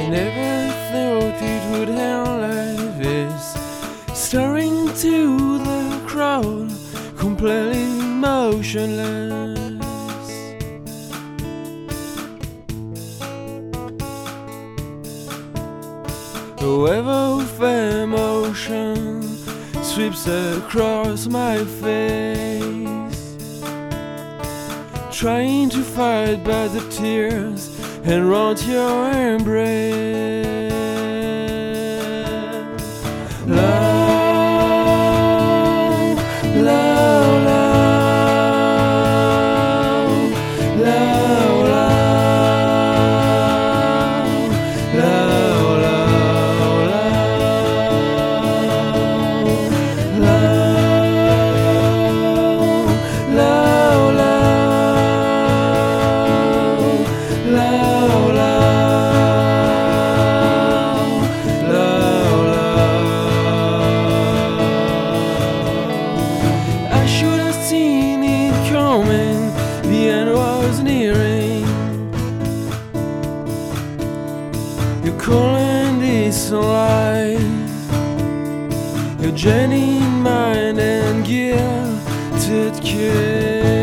Never thought it would end like this, staring to the crowd, completely motionless. A wave of emotion sweeps across my face, trying to fight back the tears and want your embrace. Love, love, love, love, love, love, love, I should have seen it coming, the end was nearing. You're calling this life, your genuine mind and gifted care.